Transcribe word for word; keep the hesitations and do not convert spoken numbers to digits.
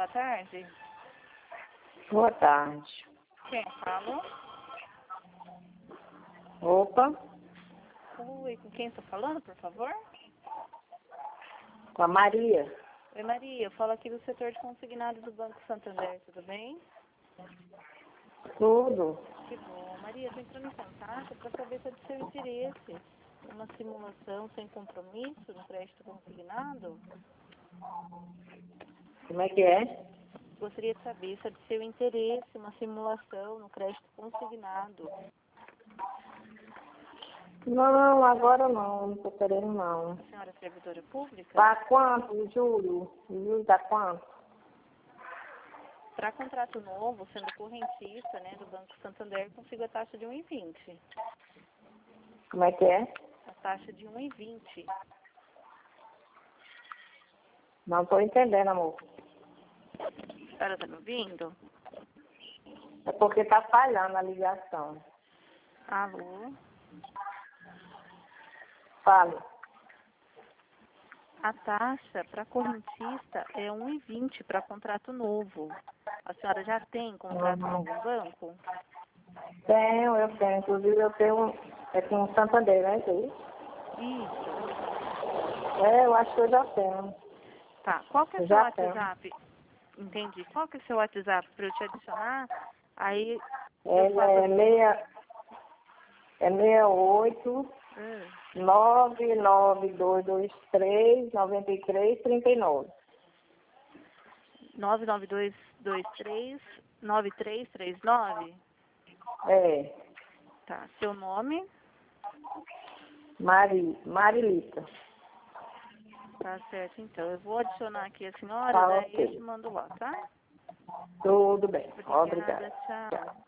boa tarde. Boa tarde. Quem fala? Opa, Oi, com quem estou falando, por favor? com a Maria. Oi, Maria. Eu falo aqui do setor de consignado do Banco Santander, tudo bem? Tudo. Que bom. Maria, estou entrando em contato para saber se é do seu interesse uma simulação sem compromisso no crédito consignado. Como é que é? Gostaria de saber se é do seu interesse uma simulação no crédito consignado. Não, agora não, não tô querendo não. A senhora é servidora pública? Tá quanto, Júlio? Júlio dá quanto? Para contrato novo, sendo correntista, né, do Banco Santander, consigo a taxa de um vírgula vinte. Como é que é? A taxa de um vírgula vinte. Não tô entendendo, amor. A senhora está me ouvindo? É porque tá falhando a ligação. Alô? Fale. A taxa para correntista é um vírgula vinte para contrato novo. A senhora já tem contrato Uhum. novo no banco? Tenho, eu tenho. Inclusive eu tenho, é com o Santander, né? Isso aí? Isso. É, eu acho que eu já tenho. Tá. Qual que é o Eu seu já tenho. WhatsApp? Entendi. Qual que é o seu WhatsApp para eu te adicionar? Aí eu Ele faço... é meia, é meia oito, Hum. nove nove dois dois três, nove três, três nove. nove nove dois dois três nove três três nove? É, Tá. Seu nome? Mari, Marilita. Tá certo, então. Eu vou adicionar aqui a senhora, Tá daí eu te ok. mando lá, tá? Tudo bem. Obrigada, Obrigada. tchau.